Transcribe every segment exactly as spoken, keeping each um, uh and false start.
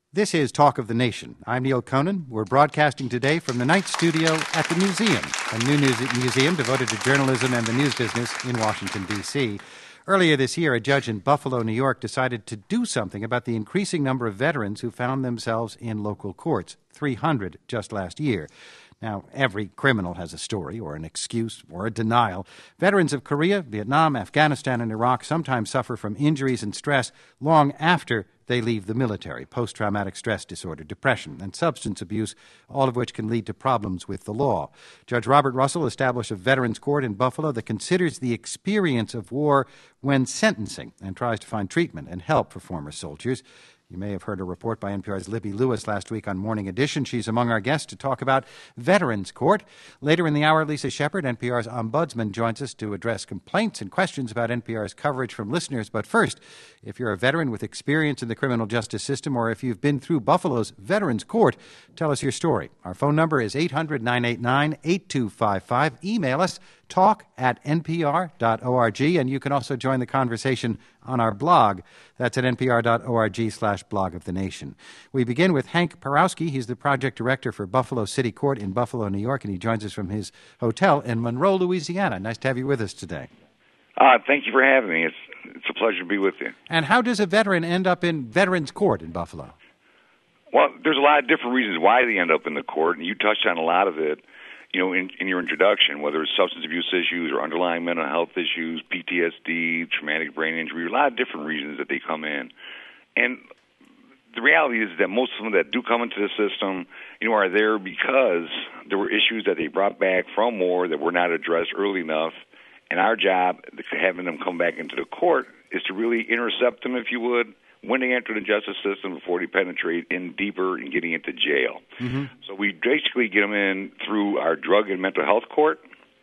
This is Talk of the Nation. I'm Neil Conan. We're broadcasting today from the Ninth Studio at the Museum, a new news- museum devoted to journalism and the news business in Washington, D C Earlier this year, a judge in Buffalo, New York, decided to do something about the increasing number of veterans who found themselves in local courts, three hundred just last year. Now, every criminal has a story or an excuse or a denial. Veterans of Korea, Vietnam, Afghanistan, and Iraq sometimes suffer from injuries and stress long after they leave the military, post-traumatic stress disorder, depression, and substance abuse, all of which can lead to problems with the law. Judge Robert Russell established a veterans court in Buffalo that considers the experience of war when sentencing and tries to find treatment and help for former soldiers. You may have heard a report by N P R's Libby Lewis last week on Morning Edition. She's among our guests to talk about Veterans Court. Later in the hour, Lisa Shepard, N P R's ombudsman, joins us to address complaints and questions about N P R's coverage from listeners. But first, if you're a veteran with experience in the criminal justice system or if you've been through Buffalo's Veterans Court, tell us your story. Our phone number is eight hundred, nine eight nine, eight two five five. Email us, talk at n p r dot org, and you can also join the conversation on our blog. That's at n p r dot org slash blog of the nation. We begin with Hank Porowski. He's the project director for Buffalo City Court in Buffalo, New York, and he joins us from his hotel in Monroe, Louisiana. Nice to have you with us today. Uh, thank you for having me. It's it's a pleasure to be with you. And how does a veteran end up in Veterans Court in Buffalo? Well, there's a lot of different reasons why they end up in the court, and you touched on a lot of it, you know, in, in your introduction, whether it's substance abuse issues or underlying mental health issues, P T S D, traumatic brain injury, a lot of different reasons that they come in. And the reality is that most of them that do come into the system, you know, are there because there were issues that they brought back from war that were not addressed early enough. And our job, having them come back into the court, is to really intercept them, if you would, when they enter the justice system before they penetrate in deeper and getting into jail. Mm-hmm. So we basically get them in through our drug and mental health court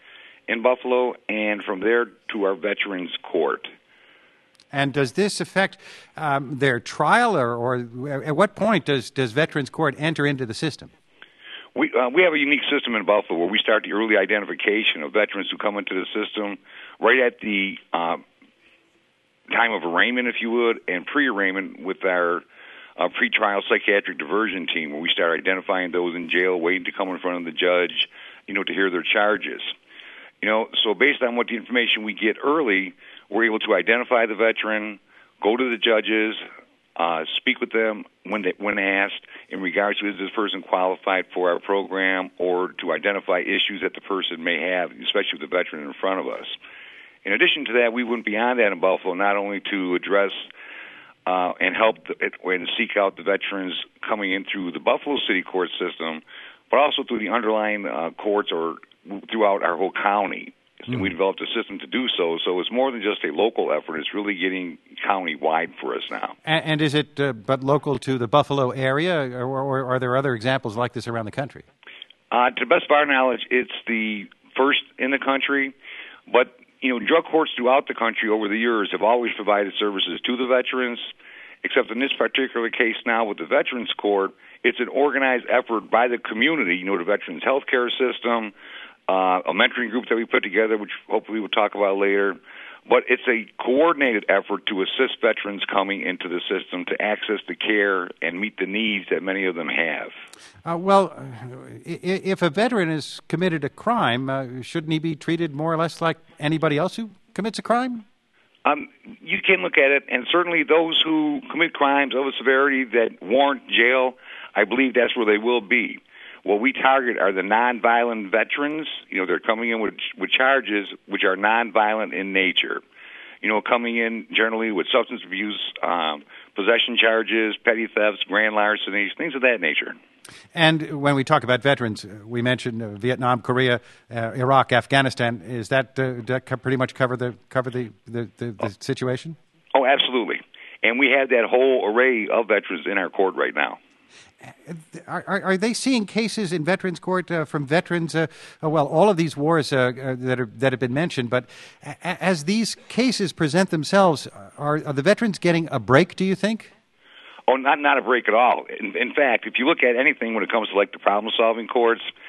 in Buffalo, and from there to our veterans court. And does this affect um, their trial, or, or at what point does, does veterans court enter into the system? We uh, we have a unique system in Buffalo where we start the early identification of veterans who come into the system right at the uh, time of arraignment, if you would, and pre-arraignment with our uh, pretrial psychiatric diversion team, where we start identifying those in jail waiting to come in front of the judge, you know, to hear their charges. You know, so based on what the information we get early, we're able to identify the veteran, go to the judges, uh, speak with them when they, when asked in regards to is this person qualified for our program, or to identify issues that the person may have, especially with the veteran in front of us. In addition to that, we went beyond that in Buffalo, not only to address uh, and help the, and seek out the veterans coming in through the Buffalo City Court system, but also through the underlying uh, courts or throughout our whole county. Mm-hmm. We developed a system to do so. So it's more than just a local effort. It's really getting county-wide for us now. And, and is it uh, but local to the Buffalo area, or, or are there other examples like this around the country? Uh, to the best of our knowledge, it's the first in the country, but you know, drug courts throughout the country over the years have always provided services to the veterans, except in this particular case now with the Veterans Court, it's an organized effort by the community, you know, the Veterans Healthcare System, uh, a mentoring group that we put together, which hopefully we'll talk about later. But it's a coordinated effort to assist veterans coming into the system to access the care and meet the needs that many of them have. Uh, well, if a veteran has committed a crime, uh, shouldn't he be treated more or less like anybody else who commits a crime? Um, you can look at it, and certainly those who commit crimes of a severity that warrant jail, I believe that's where they will be. What we target are the nonviolent veterans. You know, they're coming in with with charges which are nonviolent in nature. You know, coming in generally with substance abuse, um, possession charges, petty thefts, grand larcenies, things of that nature. And when we talk about veterans, we mentioned uh, Vietnam, Korea, uh, Iraq, Afghanistan. Is that, uh, that co- pretty much cover the cover the the, the, the oh. situation? Oh, absolutely. And we have that whole array of veterans in our court right now. Are, are, are they seeing cases in Veterans Court uh, from veterans? Uh, uh, well, all of these wars uh, uh, that are that have been mentioned, but a- as these cases present themselves, are, are the veterans getting a break? Do you think? Oh, not not a break at all. In, in fact, if you look at anything when it comes to like the problem-solving courts,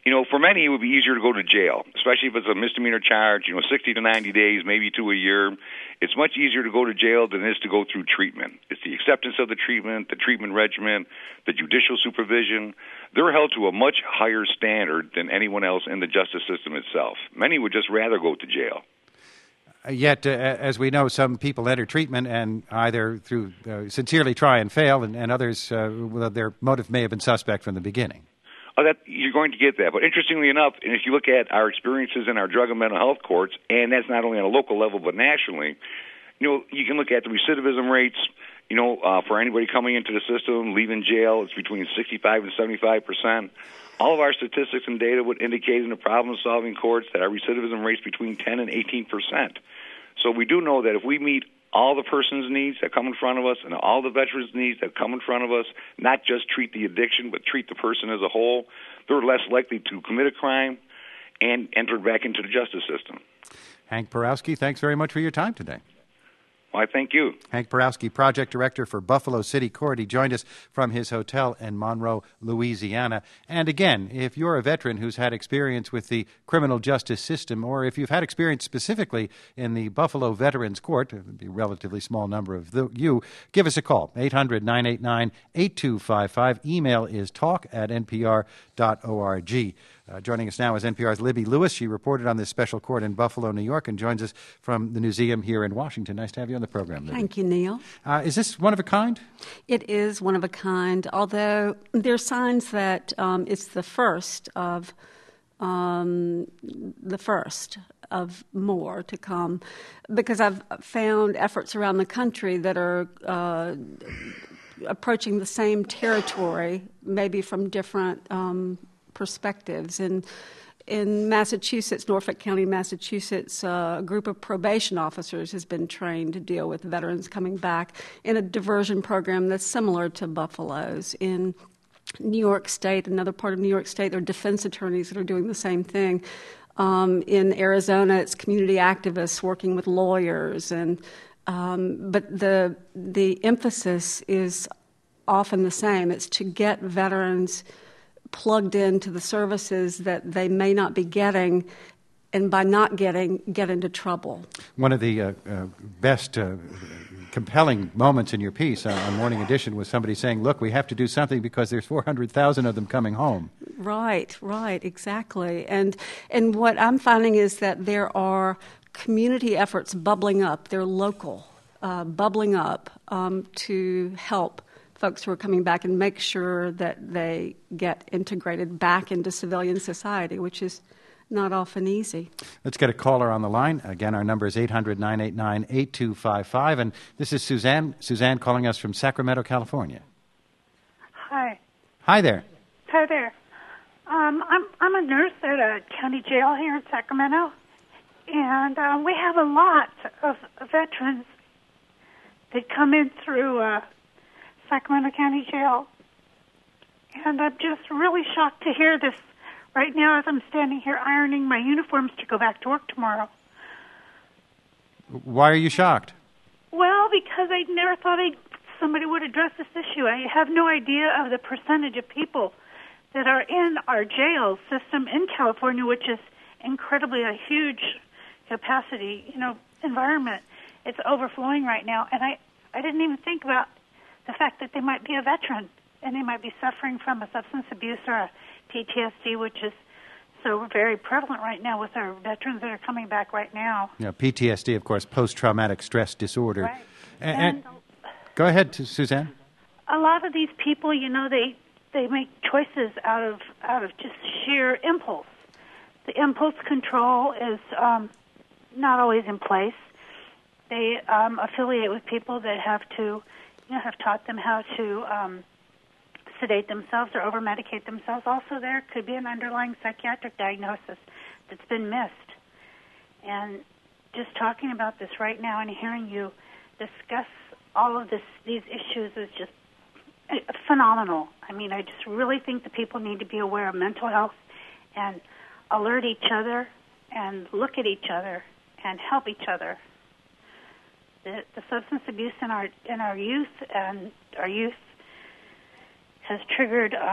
You know, for many, it would be easier to go to jail, especially if it's a misdemeanor charge, you know, sixty to ninety days, maybe to a year. It's much easier to go to jail than it is to go through treatment. It's the acceptance of the treatment, the treatment regimen, the judicial supervision. They're held to a much higher standard than anyone else in the justice system itself. Many would just rather go to jail. Yet, uh, as we know, some people enter treatment and either through uh, sincerely try and fail, and, and others, uh, well, their motive may have been suspect from the beginning. Oh, that you're going to get that. But interestingly enough, and if you look at our experiences in our drug and mental health courts, and that's not only on a local level but nationally, you know, you can look at the recidivism rates. You know, uh, for anybody coming into the system, leaving jail, it's between sixty-five and seventy-five percent. All of our statistics and data would indicate in the problem-solving courts that our recidivism rates between ten and eighteen percent. So we do know that if we meet all the person's needs that come in front of us and all the veterans' needs that come in front of us, not just treat the addiction, but treat the person as a whole, they're less likely to commit a crime and enter back into the justice system. Hank Porowski, thanks very much for your time today. Well, I thank you. Hank Porowski, Project Director for Buffalo City Court. He joined us from his hotel in Monroe, Louisiana. And again, if you're a veteran who's had experience with the criminal justice system, or if you've had experience specifically in the Buffalo Veterans Court, it would be a relatively small number of the, you, give us a call, eight hundred, nine eight nine, eight two five five. Email is talk at n p r dot org. Uh, joining us now is N P R's Libby Lewis. She reported on this special court in Buffalo, New York, and joins us from the museum here in Washington. Nice to have you on the program, Libby. Thank you, Neil. Uh, is this one of a kind? It is one of a kind, although there are signs that um, it's the first of um, the first of more to come, because I've found efforts around the country that are uh, approaching the same territory, maybe from different um, perspectives. And in Massachusetts, Norfolk County, Massachusetts, uh, a group of probation officers has been trained to deal with veterans coming back in a diversion program that's similar to Buffalo's. In New York State, another part of New York State, there are defense attorneys that are doing the same thing. Um, in Arizona, it's community activists working with lawyers, and um, but the the emphasis is often the same. It's to get veterans plugged into the services that they may not be getting, and by not getting, get into trouble. One of the uh, uh, best uh, compelling moments in your piece uh, on Morning Edition was somebody saying, look, we have to do something because there's four hundred thousand of them coming home. Right, right, exactly. And and what I'm finding is that there are community efforts bubbling up. They're local, uh, bubbling up um, to help folks who are coming back and make sure that they get integrated back into civilian society, which is not often easy. Let's get a caller on the line. Again, our number is eight hundred, nine eight nine, eight two five five. And this is Suzanne. Suzanne calling us from Sacramento, California. Hi. Hi there. Hi there. Um, I'm I'm a nurse at a county jail here in Sacramento, and uh, we have a lot of veterans that come in through uh, Sacramento County Jail, and I'm just really shocked to hear this right now as I'm standing here ironing my uniforms to go back to work tomorrow. Why are you shocked? Well, because I never thought I'd, somebody would address this issue. I have no idea of the percentage of people that are in our jail system in California, which is incredibly a huge capacity, you know, environment. It's overflowing right now, and I, I didn't even think about the fact that they might be a veteran and they might be suffering from a substance abuse or a P T S D, which is so very prevalent right now with our veterans that are coming back right now. Yeah, P T S D, of course, post-traumatic stress disorder. Right. And, and, and go ahead, Suzanne. A lot of these people, you know, they they make choices out of out of just sheer impulse. The impulse control is um, not always in place. They um, affiliate with people that have to, you know, have taught them how to um, sedate themselves or over-medicate themselves. Also, there could be an underlying psychiatric diagnosis that's been missed. And just talking about this right now and hearing you discuss all of this, these issues is just phenomenal. I mean, I just really think that people need to be aware of mental health and alert each other and look at each other and help each other. The, the substance abuse in our in our youth and our youth has triggered um,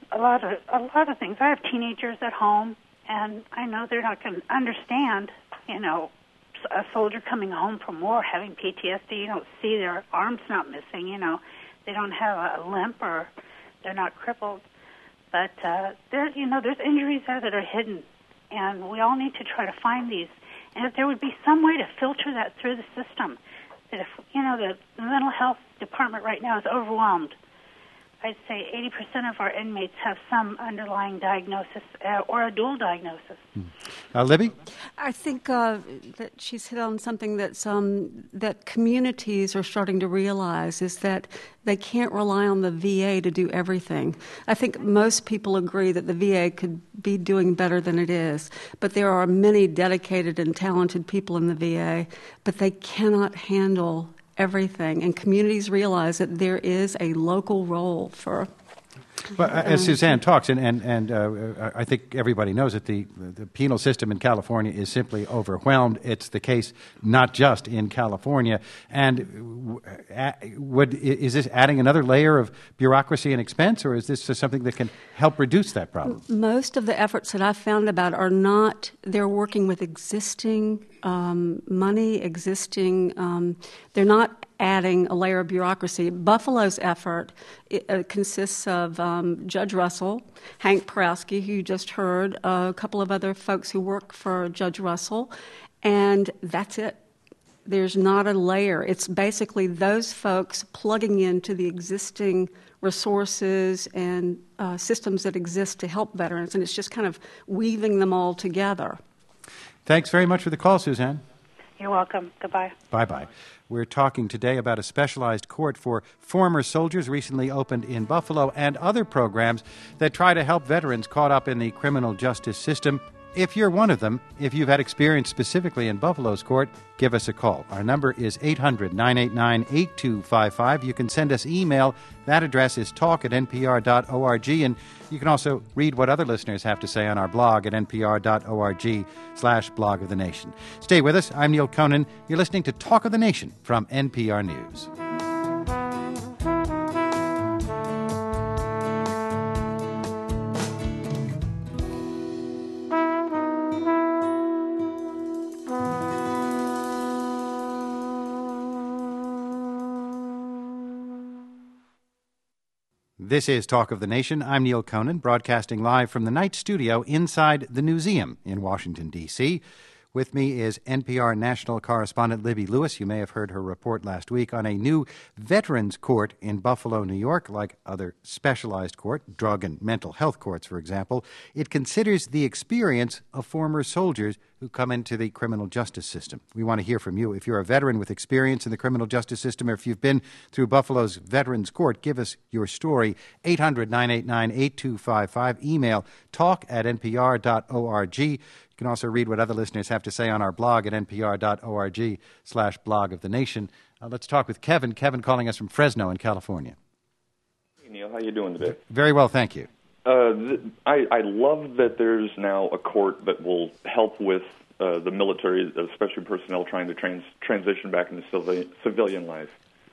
a lot of a lot of things. I have teenagers at home, and I know they're not going to understand, you know, a soldier coming home from war having P T S D. You don't see their arms not missing, you know, they don't have a limp or they're not crippled. But uh, there, you know, there's injuries there that are hidden, and we all need to try to find these. And if there would be some way to filter that through the system, that if, you know, the, the mental health department right now is overwhelmed. I'd say eighty percent of our inmates have some underlying diagnosis uh, or a dual diagnosis. Hmm. Uh, Libby? I think uh, that she's hit on something that's, um, that communities are starting to realize is that they can't rely on the V A to do everything. I think most people agree that the V A could be doing better than it is, but there are many dedicated and talented people in the V A, but they cannot handle everything, and communities realize that there is a local role for. Well, as Suzanne talks, and and, and uh, I think everybody knows that the the penal system in California is simply overwhelmed. It's the case not just in California. And would is this adding another layer of bureaucracy and expense, or is this just something that can help reduce that problem? Most of the efforts that I've found about are not. They're working with existing um, money, existing. Um, they're not adding a layer of bureaucracy. Buffalo's effort it, uh, consists of um, Judge Russell, Hank Porowski, who you just heard, uh, a couple of other folks who work for Judge Russell, and that's it. There's not a layer. It's basically those folks plugging into the existing resources and uh, systems that exist to help veterans, and it's just kind of weaving them all together. Thanks very much for the call, Suzanne. You're welcome. Goodbye. Bye-bye. We're talking today about a specialized court for former soldiers recently opened in Buffalo and other programs that try to help veterans caught up in the criminal justice system. If you're one of them, if you've had experience specifically in Buffalo's court, give us a call. Our number is eight hundred, nine eight nine, eight two five five. You can send us email. That address is talk at n p r dot org. And you can also read what other listeners have to say on our blog at n p r dot org slash blog of the nation. Stay with us. I'm Neil Conan. You're listening to Talk of the Nation from N P R News. This is Talk of the Nation. I'm Neil Conan, broadcasting live from the Night Studio inside the Newseum in Washington, D C With me is N P R national correspondent Libby Lewis. You may have heard her report last week on a new veterans court in Buffalo, New York. Like other specialized court, drug and mental health courts, for example, it considers the experience of former soldiers who come into the criminal justice system. We want to hear from you. If you're a veteran with experience in the criminal justice system, or if you've been through Buffalo's Veterans Court, give us your story. eight hundred, nine eight nine, eight two five five. Email talk at n p r dot org. You can also read what other listeners have to say on our blog at n p r dot org slash blog of the nation. Uh, let's talk with Kevin. Kevin calling us from Fresno in California. Hey, Neil. How you doing today? Very well, thank you. Uh, th- I, I love that there's now a court that will help with uh, the military, especially personnel trying to trans- transition back into civi- civilian life.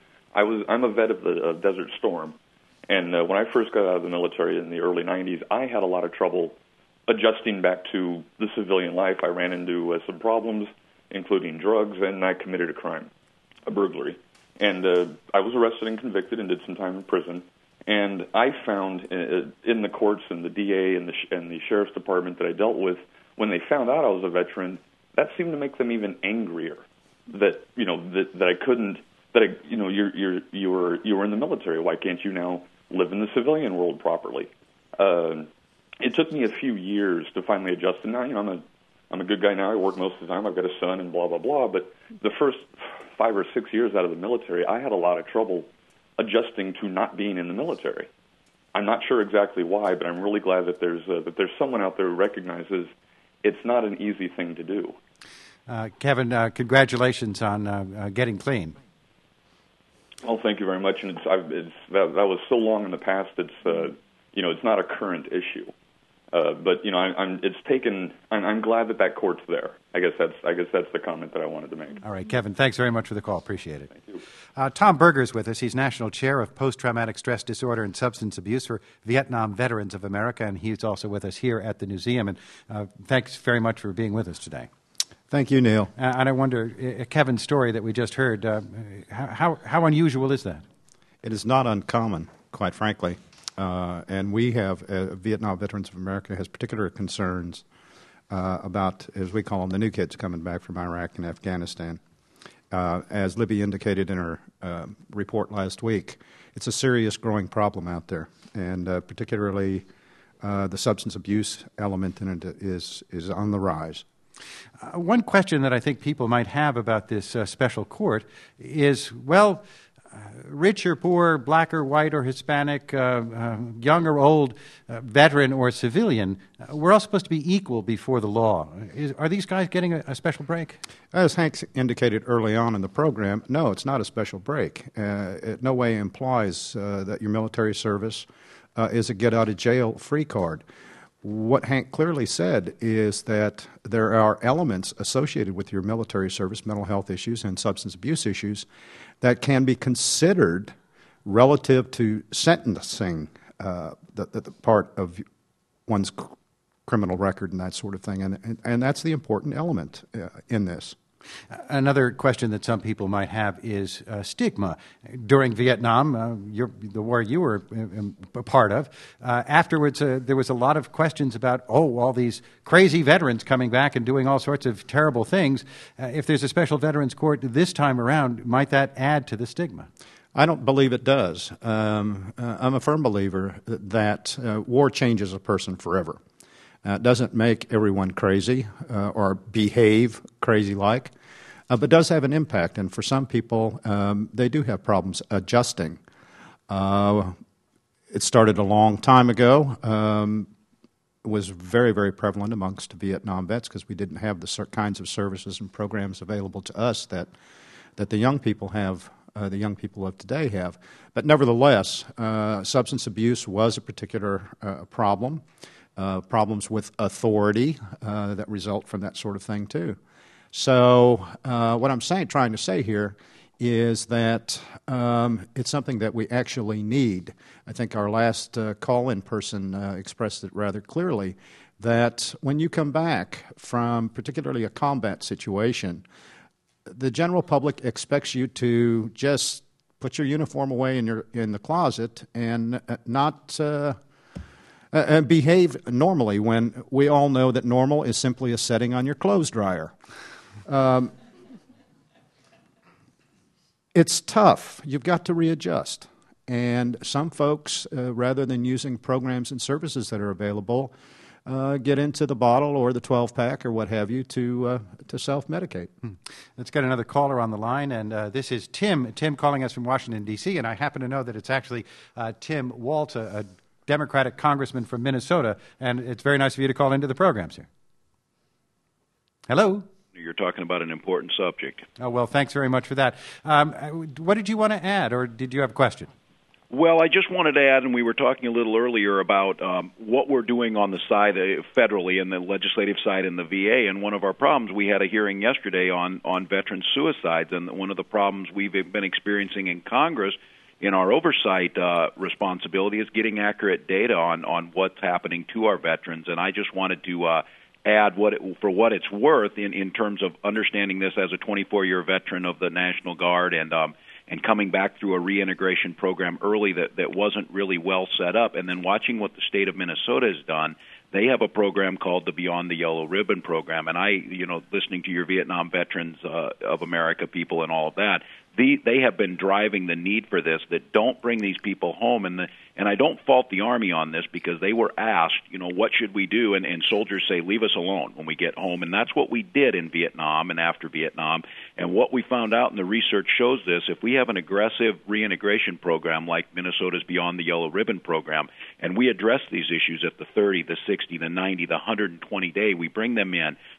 I was I'm a vet of the uh, Desert Storm, and uh, when I first got out of the military in the early nineties, I had a lot of trouble adjusting back to the civilian life. I ran into uh, some problems, including drugs, and I committed a crime, a burglary. And uh, I was arrested and convicted and did some time in prison. And I found uh, in the courts and the D A and the, sh- and the sheriff's department that I dealt with, when they found out I was a veteran, that seemed to make them even angrier. That you know that, that I couldn't. That I, you know you're you're you were you were in the military. Why can't you now live in the civilian world properly? Uh, It took me a few years to finally adjust, and now you know I'm a I'm a good guy now. I work most of the time. I've got a son and blah blah blah. But the first five or six years out of the military, I had a lot of trouble adjusting to not being in the military. I'm not sure exactly why, but I'm really glad that there's uh, that there's someone out there who recognizes it's not an easy thing to do. Uh, Kevin, uh, congratulations on uh, uh, getting clean. Well, thank you very much. And it's, I've, it's that, that was so long in the past. It's uh, you know it's not a current issue. Uh, but you know, I, I'm it's taken. I'm, I'm glad that that court's there. I guess that's I guess that's the comment that I wanted to make. All right, Kevin, thanks very much for the call. Appreciate it. Thank you. Uh, Tom Berger's with us. He's National Chair of Post-Traumatic Stress Disorder and Substance Abuse for Vietnam Veterans of America, and he's also with us here at the museum. And uh, thanks very much for being with us today. Thank you, Neil. Uh, and I wonder, uh, Kevin's story that we just heard, uh, how, how unusual is that? It is not uncommon, quite frankly. Uh, and we have, uh, Vietnam Veterans of America has particular concerns uh, about, as we call them, the new kids coming back from Iraq and Afghanistan. Uh, as Libby indicated in her uh, report last week, it's a serious growing problem out there, and uh, particularly uh, the substance abuse element in it is, is on the rise. Uh, one question that I think people might have about this uh, special court is, well, Uh, rich or poor, black or white or Hispanic, uh, uh, young or old, uh, veteran or civilian, uh, we're all supposed to be equal before the law. Is, are these guys getting a, a special break? As Hank indicated early on in the program, no, it's not a special break. Uh, it no way implies uh, that your military service uh, is a get-out-of-jail-free card. What Hank clearly said is that there are elements associated with your military service, mental health issues and substance abuse issues, that can be considered relative to sentencing, uh, the, the, the part of one's c- criminal record and that sort of thing. And, and, and that's the important element uh, in this. Another question that some people might have is uh, stigma. During Vietnam, uh, you're, the war you were a part of, uh, afterwards uh, there was a lot of questions about, oh, all these crazy veterans coming back and doing all sorts of terrible things. Uh, if there's a special veterans court this time around, might that add to the stigma? I don't believe it does. Um, uh, I'm a firm believer that uh, war changes a person forever. Uh, it doesn't make everyone crazy uh, or behave crazy-like, uh, but does have an impact. And for some people, um, they do have problems adjusting. Uh, it started a long time ago. Um, it was very, very prevalent amongst Vietnam vets because we didn't have the kinds of services and programs available to us that that the young people have, uh, the young people of today have. But nevertheless, uh, substance abuse was a particular uh, problem. Uh, problems with authority uh, that result from that sort of thing, too. So uh, what I'm saying, trying to say here is that um, it's something that we actually need. I think our last uh, call-in person uh, expressed it rather clearly, that when you come back from particularly a combat situation, the general public expects you to just put your uniform away in your in the closet and not uh, uh, behave normally, when we all know that normal is simply a setting on your clothes dryer. Um, it's tough. You've got to readjust. And some folks, uh, rather than using programs and services that are available, uh, get into the bottle or the twelve-pack or what have you to uh, to self-medicate. Hmm. Let's get another caller on the line, and uh, this is Tim. Tim calling us from Washington, D C, and I happen to know that it's actually uh, Tim Walz, a, a Democratic congressman from Minnesota, and it's very nice of you to call into the program, sir. Hello. You're talking about an important subject. Oh, well, thanks very much for that. Um, what did you want to add, or did you have a question? Well, I just wanted to add, and we were talking a little earlier about um, what we're doing on the side uh, federally and the legislative side in the V A. And one of our problems, we had a hearing yesterday on, on veteran suicides, and one of the problems we've been experiencing in Congress in our oversight uh, responsibility is getting accurate data on, on what's happening to our veterans. And I just wanted to uh, add what it, for what it's worth in, in terms of understanding this as a twenty-four-year veteran of the National Guard and um, and coming back through a reintegration program early that, that wasn't really well set up, and then watching what the state of Minnesota has done. They have a program called the Beyond the Yellow Ribbon program, and I, you know, listening to your Vietnam Veterans uh, of America people and all of that, the, they have been driving the need for this, that don't bring these people home. And the, and I don't fault the Army on this, because they were asked, you know, what should we do? And, and soldiers say, leave us alone when we get home. And that's what we did in Vietnam and after Vietnam. And what we found out, and the research shows this, if we have an aggressive reintegration program like Minnesota's Beyond the Yellow Ribbon program, and we address these issues at the thirty, the sixty, the ninety, the one hundred twenty day, we bring them in,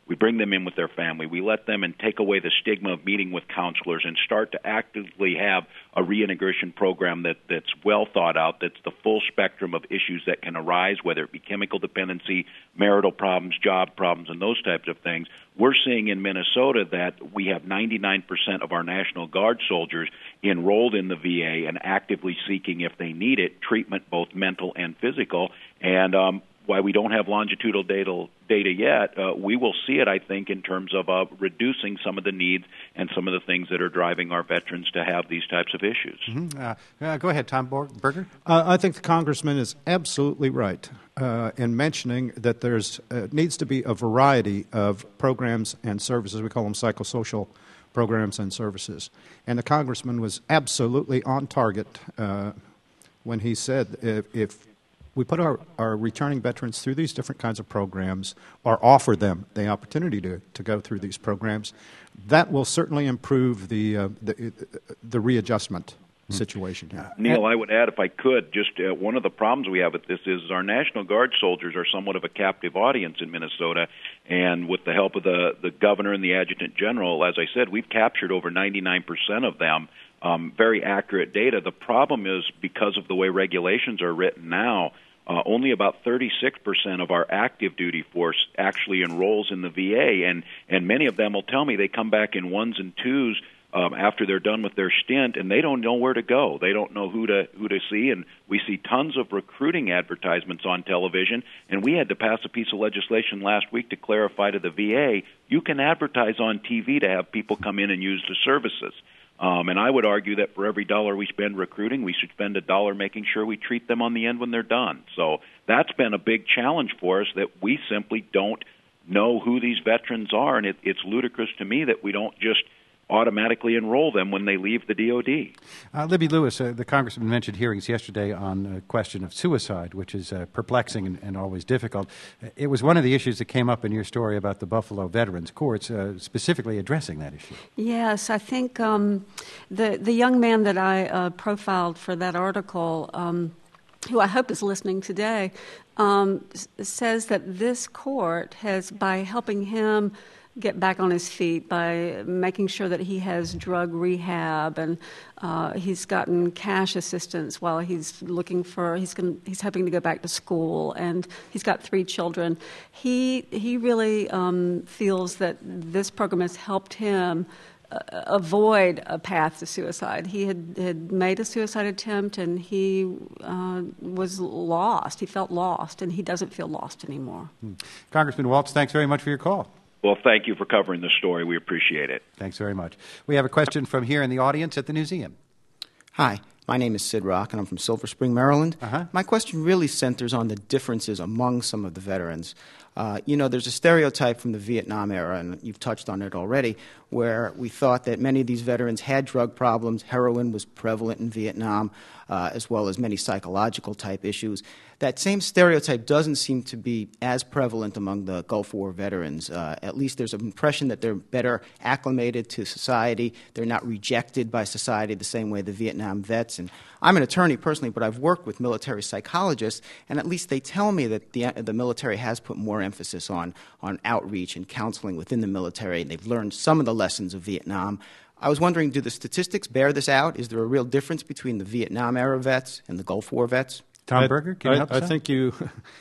We bring them in with their family. We let them and take away the stigma of meeting with counselors and start to actively have a reintegration program that, that's well thought out, that's the full spectrum of issues that can arise, whether it be chemical dependency, marital problems, job problems, and those types of things. We're seeing in Minnesota that we have ninety-nine percent of our National Guard soldiers enrolled in the V A and actively seeking, if they need it, treatment, both mental and physical. And um, while we don't have longitudinal data, data yet, uh, we will see it, I think, in terms of uh, reducing some of the needs and some of the things that are driving our veterans to have these types of issues. Mm-hmm. Uh, uh, go ahead, Tom Berger. Uh, I think the congressman is absolutely right uh, in mentioning that there's uh, needs to be a variety of programs and services. We call them psychosocial programs and services. And the congressman was absolutely on target uh, when he said if, if we put our, our returning veterans through these different kinds of programs or offer them the opportunity to, to go through these programs, that will certainly improve the, uh, the, the readjustment situation here. Neil, I would add, if I could, just uh, one of the problems we have with this is our National Guard soldiers are somewhat of a captive audience in Minnesota, and with the help of the, the governor and the adjutant general, as I said, we've captured over ninety-nine percent of them. Um, very accurate data. The problem is because of the way regulations are written now, uh, only about thirty-six percent of our active duty force actually enrolls in the V A, and, and many of them will tell me they come back in ones and twos um, after they're done with their stint, and they don't know where to go. They don't know who to who to see, and we see tons of recruiting advertisements on television, and we had to pass a piece of legislation last week to clarify to the V A, you can advertise on T V to have people come in and use the services. Um, and I would argue that for every dollar we spend recruiting, we should spend a dollar making sure we treat them on the end when they're done. So that's been a big challenge for us, that we simply don't know who these veterans are, and it, it's ludicrous to me that we don't just automatically enroll them when they leave the D O D. Uh, Libby Lewis, uh, the congressman mentioned hearings yesterday on the question of suicide, which is uh, perplexing and, and always difficult. It was one of the issues that came up in your story about the Buffalo Veterans Courts, uh, specifically addressing that issue. Yes, I think um, the, the young man that I uh, profiled for that article, um, who I hope is listening today, um, s- says that this court has, by helping him get back on his feet, by making sure that he has drug rehab, and uh, he's gotten cash assistance while he's looking for he's going he's hoping to go back to school, and he's got three children. He he really um, feels that this program has helped him uh, avoid a path to suicide. He had, had made a suicide attempt, and he uh, was lost. He felt lost, and he doesn't feel lost anymore. Hmm. Congressman Waltz, thanks very much for your call. Well, thank you for covering the story. We appreciate it. Thanks very much. We have a question from here in the audience at the museum. Hi, my name is Sid Rock, and I'm from Silver Spring, Maryland. Uh-huh. My question really centers on the differences among some of the veterans. Uh, you know, there's a stereotype from the Vietnam era, and you've touched on it already, where we thought that many of these veterans had drug problems. Heroin was prevalent in Vietnam, uh, as well as many psychological type issues. That same stereotype doesn't seem to be as prevalent among the Gulf War veterans. Uh, at least there's an impression that they're better acclimated to society. They're not rejected by society the same way the Vietnam vets. And I'm an attorney personally, but I've worked with military psychologists, and at least they tell me that the, the military has put more emphasis on, on outreach and counseling within the military. They've learned some of the lessons of Vietnam. I was wondering, do the statistics bear this out? Is there a real difference between the Vietnam-era vets and the Gulf War vets? Tom I, Berger, can you I, help us I out? think you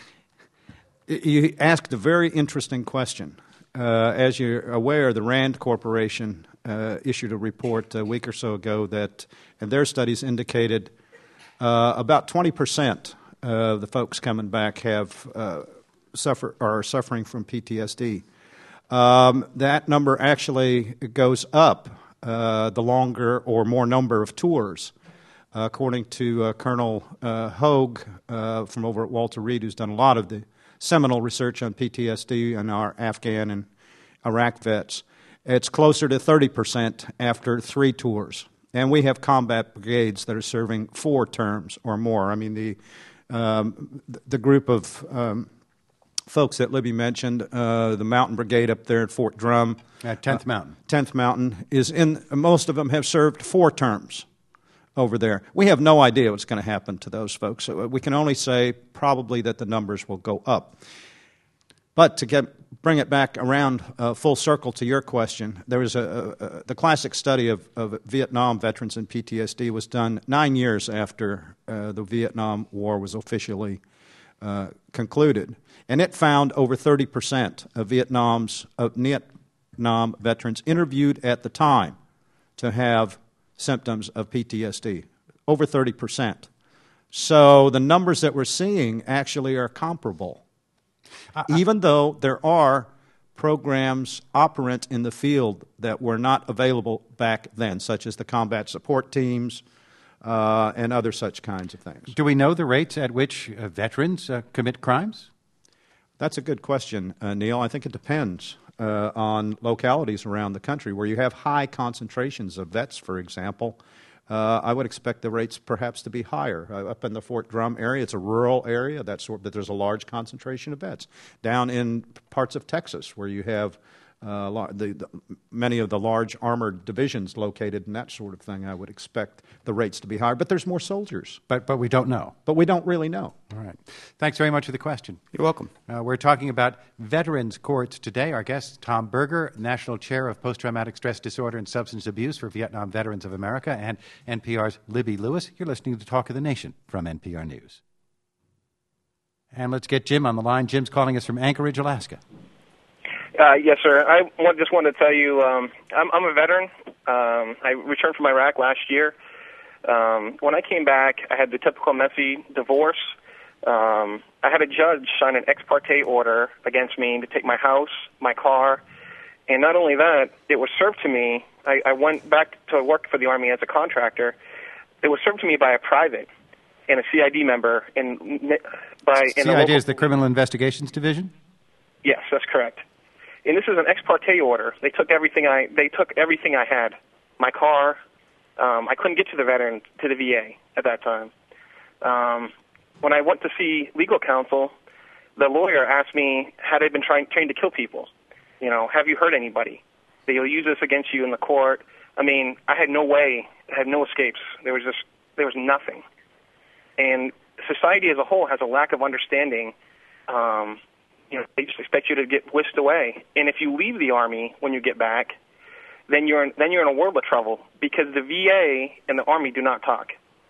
you asked a very interesting question. Uh, as you're aware, the RAND Corporation uh, issued a report a week or so ago that, and their studies indicated uh, about twenty percent of the folks coming back have uh, suffer are suffering from P T S D. Um, that number actually goes up uh, the longer or more number of tours. Uh, according to uh, Colonel uh, Hogue uh, from over at Walter Reed, who's done a lot of the seminal research on P T S D and our Afghan and Iraq vets, it's closer to thirty percent after three tours. And we have combat brigades that are serving four terms or more. I mean, the um, the group of um, folks that Libby mentioned, uh, the Mountain Brigade up there at Fort Drum, Uh, tenth Mountain. tenth Mountain, is in. Most of them have served four terms over there. We have no idea what's going to happen to those folks. So we can only say probably that the numbers will go up. But to get bring it back around uh, full circle to your question, there was a, a, a the classic study of, of Vietnam veterans and P T S D was done nine years after uh, the Vietnam War was officially uh, concluded, and it found over thirty percent of Vietnam's of Vietnam veterans interviewed at the time to have symptoms of P T S D, over thirty percent. So the numbers that we're seeing actually are comparable. Uh, even though there are programs operant in the field that were not available back then, such as the combat support teams uh, and other such kinds of things. Do we know the rates at which uh, veterans uh, commit crimes? That's a good question, uh, Neil. I think it depends uh, on localities around the country. Where you have high concentrations of vets, for example, Uh, I would expect the rates perhaps to be higher. Uh, up in the Fort Drum area, it's a rural area, that's sort, but there's a large concentration of vets. Down in parts of Texas where you have uh, the, the, many of the large armored divisions located and that sort of thing, I would expect the rates to be higher. But there's more soldiers. But, but we don't know. But we don't really know. All right. Thanks very much for the question. You're welcome. Uh, we're talking about veterans courts today. Our guest, Tom Berger, National Chair of Post-Traumatic Stress Disorder and Substance Abuse for Vietnam Veterans of America, and N P R's Libby Lewis. You're listening to Talk of the Nation from N P R News. And let's get Jim on the line. Jim's calling us from Anchorage, Alaska. Uh, yes, sir. I want, just wanted to tell you um, I'm, I'm a veteran. Um, I returned from Iraq last year. Um, when I came back, I had the typical messy divorce. Um, I had a judge sign an ex parte order against me to take my house, my car, and not only that, it was served to me. I, I went back to work for the Army as a contractor. It was served to me by a private and a C I D member. In, by, in C I D local, is the Criminal Investigations Division? Yes, that's correct. And this is an ex parte order. They took everything I they took everything I had, my car. Um, I couldn't get to the veteran to the V A at that time. Um, when I went to see legal counsel, the lawyer asked me, had I been trying trained to kill people? You know, have you hurt anybody? They'll use this against you in the court. I mean, I had no way, I had no escapes. There was just there was nothing. And society as a whole has a lack of understanding. Um, You know, they just expect you to get whisked away. And if you leave the Army when you get back, then you're in, then you're in a world of trouble because the V A and the Army do not talk.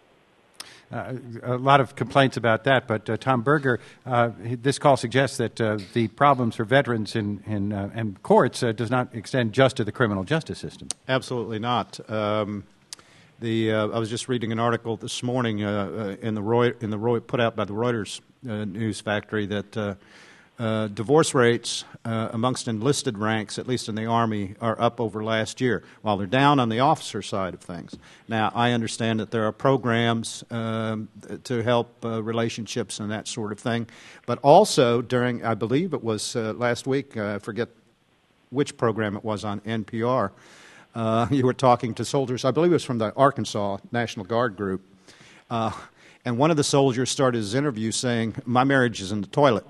Uh, a lot of complaints about that, but uh, Tom Berger, uh, this call suggests that uh, the problems for veterans in, in uh, and courts uh, does not extend just to the criminal justice system. Absolutely not. Um, the uh, I was just reading an article this morning uh, uh, in the Roy, in the Roy, put out by the Reuters uh, news factory that. Uh, Uh, divorce rates uh, amongst enlisted ranks, at least in the Army, are up over last year, while they're down on the officer side of things. Now, I understand that there are programs um, to help uh, relationships and that sort of thing, but also during, I believe it was uh, last week, uh, I forget which program it was on N P R, uh, you were talking to soldiers, I believe it was from the Arkansas National Guard group, uh, and one of the soldiers started his interview saying, "My marriage is in the toilet."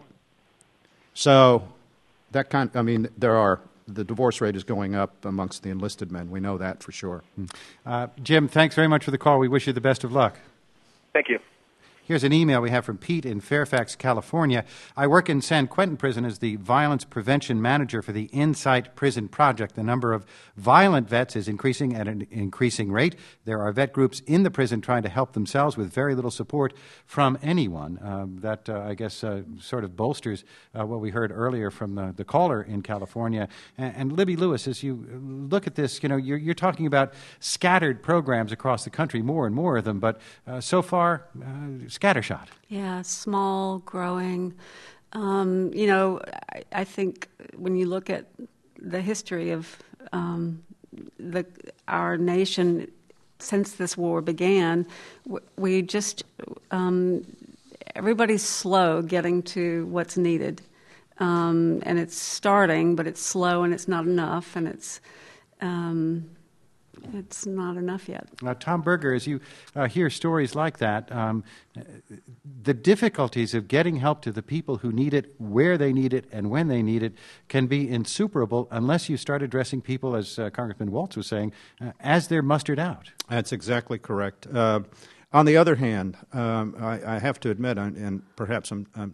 So, that kind. I mean, there are the divorce rate is going up amongst the enlisted men. We know that for sure. Uh, Jim, thanks very much for the call. We wish you the best of luck. Thank you. Here's an email we have from Pete in Fairfax, California. I work in San Quentin Prison as the Violence Prevention Manager for the Insight Prison Project. The number of violent vets is increasing at an increasing rate. There are vet groups in the prison trying to help themselves with very little support from anyone. Um, that, uh, I guess, uh, sort of bolsters uh, what we heard earlier from the, the caller in California. And, and Libby Lewis, as you look at this, you know, you're, you're talking about scattered programs across the country, more and more of them, but uh, so far, uh, scattershot. Yeah, small, growing. Um, you know, I, I think when you look at the history of um, the our nation since this war began, we just um, everybody's slow getting to what's needed, um, and it's starting, but it's slow and it's not enough, and it's. Um, It's not enough yet. Uh, Tom Berger, as you uh, hear stories like that, um, the difficulties of getting help to the people who need it, where they need it, and when they need it can be insuperable unless you start addressing people, as uh, Congressman Waltz was saying, uh, as they're mustered out. That's exactly correct. Uh, on the other hand, um, I, I have to admit, and perhaps I'm, I'm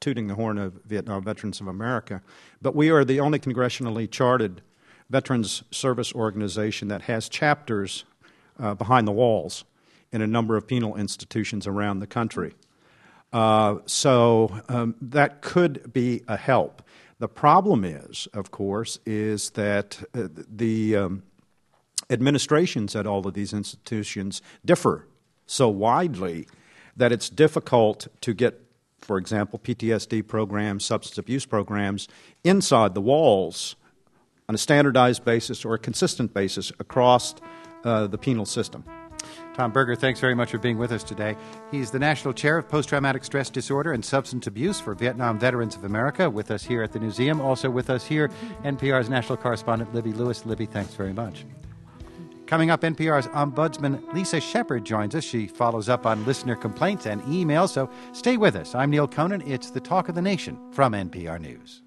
tooting the horn of Vietnam Veterans of America, but we are the only congressionally chartered veterans service organization that has chapters uh, behind the walls in a number of penal institutions around the country. Uh, so um, that could be a help. The problem is, of course, is that uh, the um, administrations at all of these institutions differ so widely that it's difficult to get, for example, P T S D programs, substance abuse programs, inside the walls on a standardized basis or a consistent basis across uh, the penal system. Tom Berger, thanks very much for being with us today. He's the National Chair of Post-Traumatic Stress Disorder and Substance Abuse for Vietnam Veterans of America, with us here at the museum. Also with us here, N P R's national correspondent, Libby Lewis. Libby, thanks very much. Coming up, N P R's Ombudsman Lisa Shepard joins us. She follows up on listener complaints and emails, so stay with us. I'm Neil Conan. It's the Talk of the Nation from N P R News.